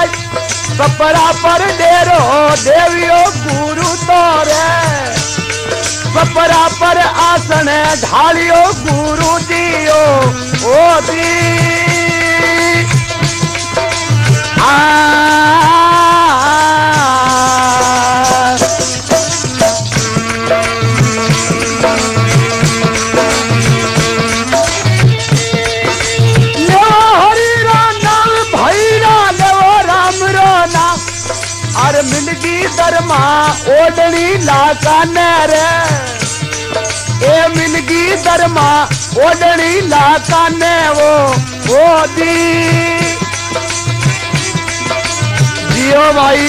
आज सपरा पर डेरो देवियो गुरु तोरे सपरा पर आसन ढालियो गुरु दियो ओ दी मिलगी दरमा ओडनी लाका रे ए मिलगी दरमा ओडनी लाका ने वो दी जियो भाई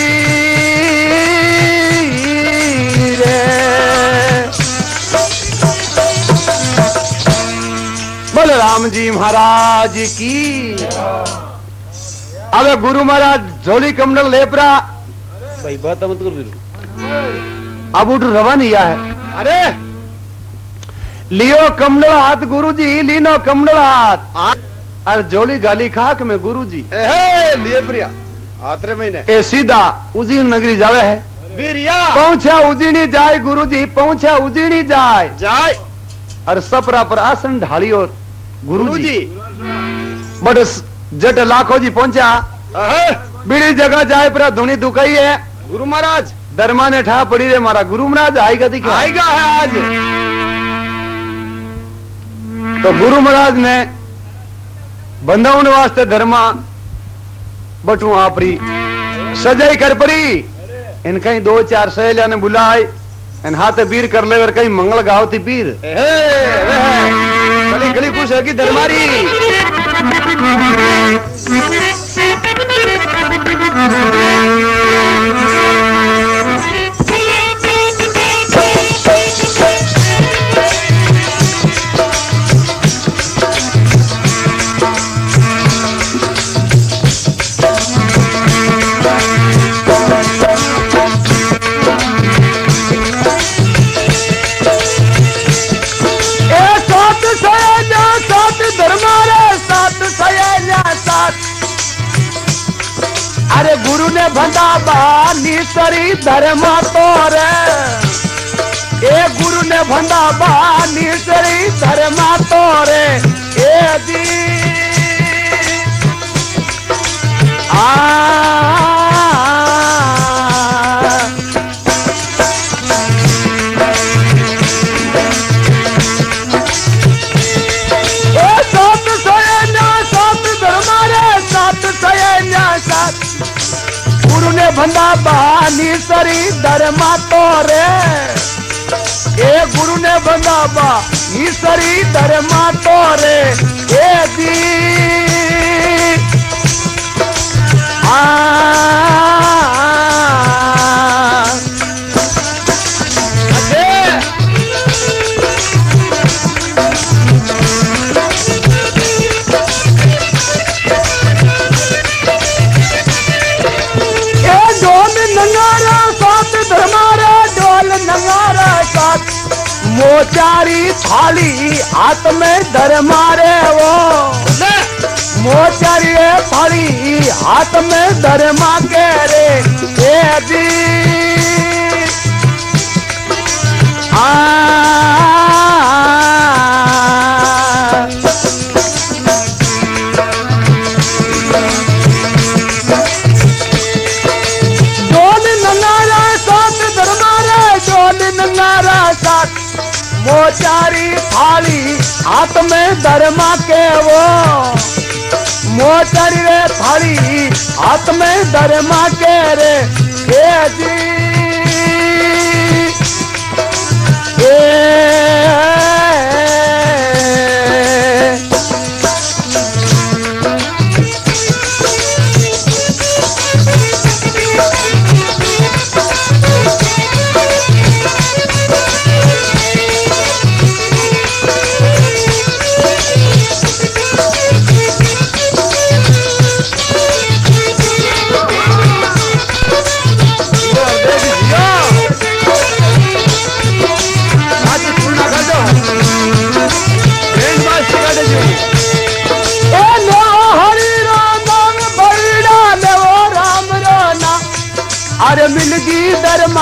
रे बोले राम जी महाराज की। अब गुरु महाराज झोली कमंडल लेपरा भाई बात मत कर अब उठ रवा नहीं है। अरे लियो कमंडल हाथ गुरुजी लीनो कमंडल हाथ अरे जोली गाली खाक में गुरुजी लिए प्रिया आतरे महीने ए सीधा उज्जैन नगरी जावे है वीरिया पहुंचा उज्जैनी जाए गुरुजी पहुंचा उज्जैनी जाए और सपरा पर आसन ढालियो गुरुजी बड़े जट लाखों जी पहुंचा बीड़ी जगह जाए पर धुनी दुखाई है गुरु महाराज दरमा ने ठा पड़ी रे मारा गुरु महाराज आएगा दिखा आएगा है आज। तो गुरु महाराज ने बंधावन वास्ते धर्मा बटू आपरी सजाई कर पड़ी इन कहीं 2-4 सहेलिया ने बुलाए इन हाथ पीर कर ले कहीं मंगल गावती पीर गली गली कुछ है कि दरबारी अरे गुरु ने भंडा बानी सरी धर्मा तोरे ए गुरु ने भंडा बानी सरी धर्मा तोरे ए दी गुरु ने भंडा बानी सरी धर्मा तोरे ए गुरु ने भंडा बानी सरी धर्मा तोरे ए दी मोचारी थाली हाथ में धर्मा रे वो मोचारी थाली हाथ में धर्मा के रे ए दी मोचारी थाली हाथ में धर्मा के वो मोचारी रे थाली हाथ में धर्मा के रे ए जी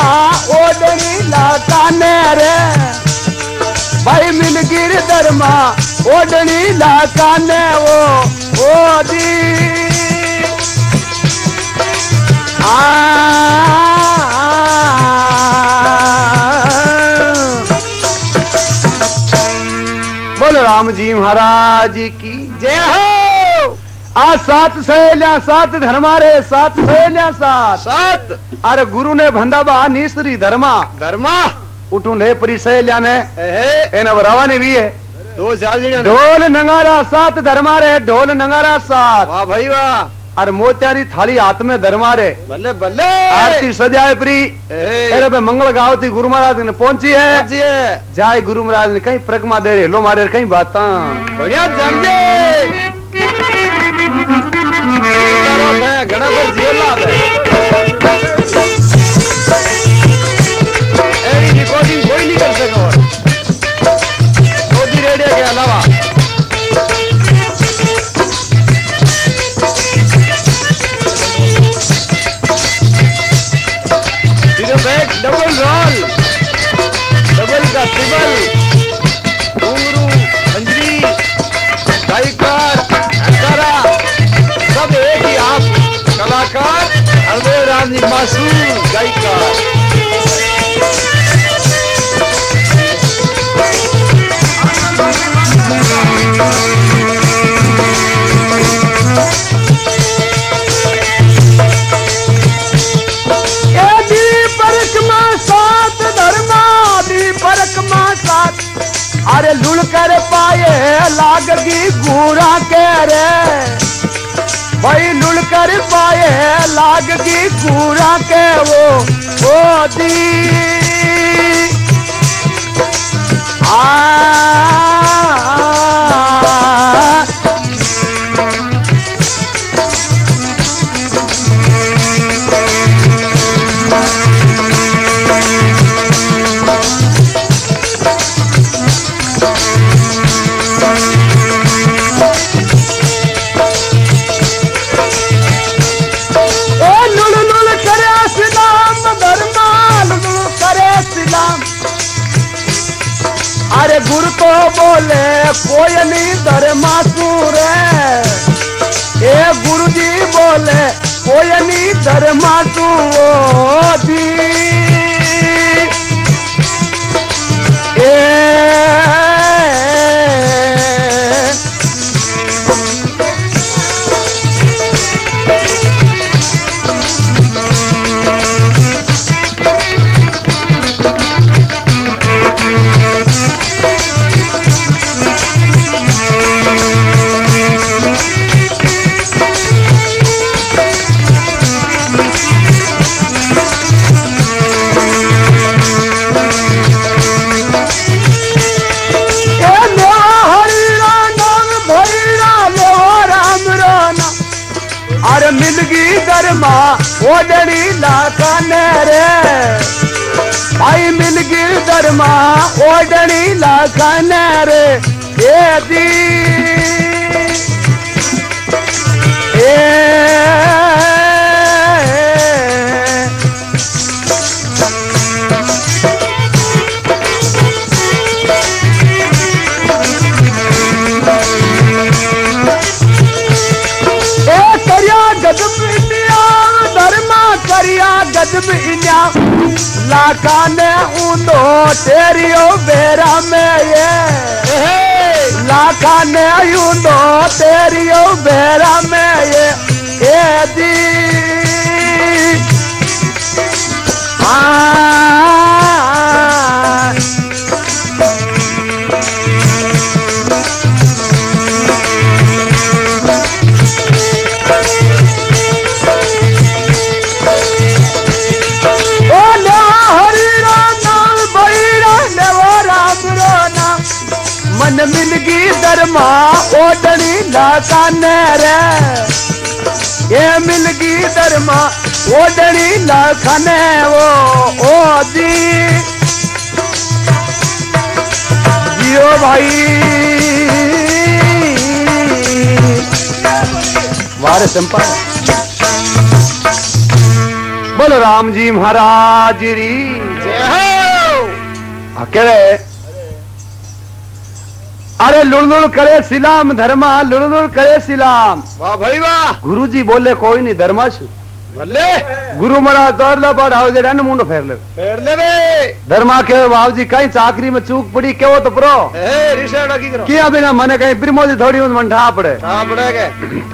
ओडनी लाकाने रे भाई मिलगिर धर्मा ओडनी लाकाने ओ दी बोलो राम जी महाराज की जय हो। आज 7 सहेलियां 7 धर्मारे 7 सहेलियां 7 अरे गुरु ने भंडाबा निश्री धर्मा उठू ले परी सहेलिया ने एना बरावा ने भी है ढोल नंगारा 7 धर्मारे ढोल नंगारा 7 वाह भाई वाह अरे मोत्यारी थाली हाथ में धर्मारे बल्ले बल्ले आरती सजाए प्री अरे बे मंगल गावती गुरु महाराज ने पहुंची है जाए गुरु महाराज ने कहीं प्रगमा दे रे लो मारे कहीं बाता बढ़िया जमजे घना पर जेला रिकॉर्डिंग कोई नहीं कर सका मोदी रेडियो के अलावा डबल रोल डबल का ट्रिबल घुंगरू अंजलि गायकार अंकारा सब एक ही आप कलाकार हरदेव राम जी मासूम गायकार अरे लुल कर पाए लागगी घूरा के रे भाई लुल कर पाए लागगी घूरा के वो दी अरे गुरु तो बोले कोई नहीं धर्मा सूरे ए गुरु जी बोले कोई नहीं धर्मा दी मिलगी धर्मा ओडनी लाकाने रे भाई मिलगी धर्मा ओडनी लाकाने रे ए दी गजब इन्या लाकाने ऊंदो तेरियो बेरा में ये लाकाने ऊंदो तेरियो बेरा में ये दी मन मिलगी धर्मा ओडनी लाकाने रे ये मिलगी धर्मा ओडनी लाकाने ओ दी जियो भाई वारे चंपा बलराम जी महाराज री जय हो। अकेले अरे लुड़ करे सिलाम धर्मा, लुड़ करे सिलाम। वाह भाई वाह। गुरुजी बोले कोई नहीं धर्माश भले गुरु महाराज तोड़ लो पर आओ जे रन मुंडो फेर ले बे धर्मा के बाबू जी कहीं चाकरी में चूक पड़ी केवो तो प्रो ए रिसेड़ा की करो किया बिना मने कहीं प्रिमोजी थोड़ी मन ठा पड़े के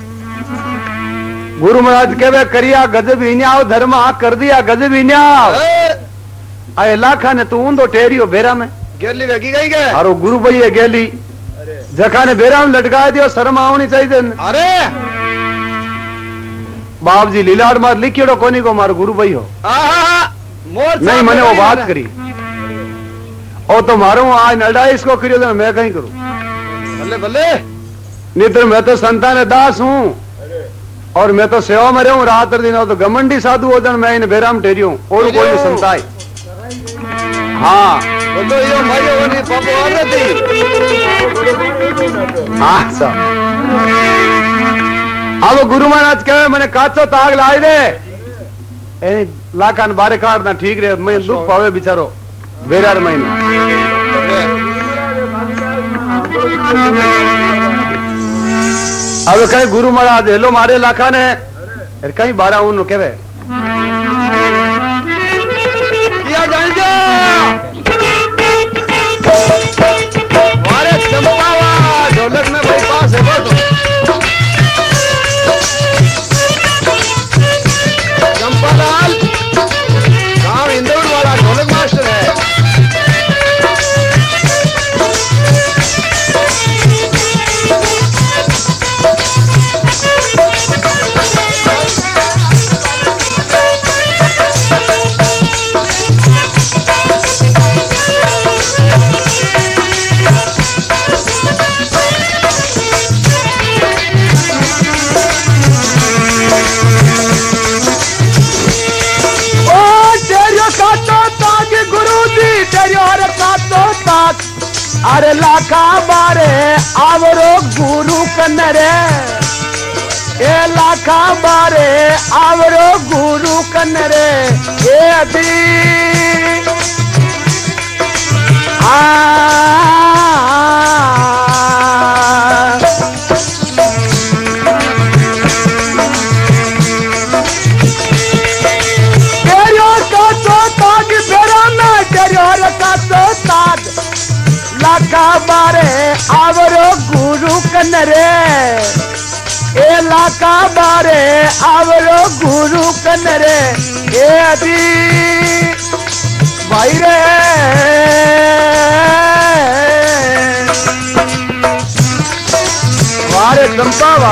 गुरु महाराज केवे करिया गजब ही न्याव धर्मा कर दिया गजब ही न्याव आए लाखा ने तू ऊंदो टेरियो बेरा में गेली वेगी गई के अरे गुरु भई गेली जखा ने बेरा में लटका दियो शर्म आवनी चाहिए। अरे बाप जी लीलाड़ मार लिखियो कोनी को मार गुरु भाई हो नहीं मैंने वो बात करी ओ तो मारो आज नडा इसको करियो तो मैं कहीं करूं भले भले नहीं तो मैं तो संतान दास हूं और मैं तो सेवा में रहूं रात दिन हो तो गमंडी साधु हो मैं इन बेराम टेरियो और कोई नहीं संताई हाँ तो यो भाई वो नहीं पापो आ रही हाँ सब अब गुरु महाराज कहे मैंने काचो ताग लाई दे लाखान बारे काटना ठीक रहे मैं दुख पावे बिचारो बेरार महीने अब कहीं गुरु महाराज हेलो मारे लाखा ने कहीं 12 उन कहे किया जाएंगे मारे चंपावा ढोलक में भाई पास है वो तो चंपालाल गांव इंदौर वाला ढोलक मास्टर है। अरे लाखा बारे आवरो गुरु कन्नरे ए लाखा बारे आवरो गुरु कन्नरे ए अभी लाखा बारे आवरो गुरु कन्नरे ए लाखा बारे आवरो गुरु कन्नरे ए अभी भाई रे वारे चंपावा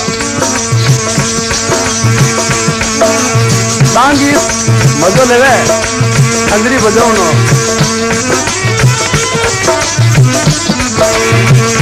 सांगी मजो लेवे अंदरी बजाओ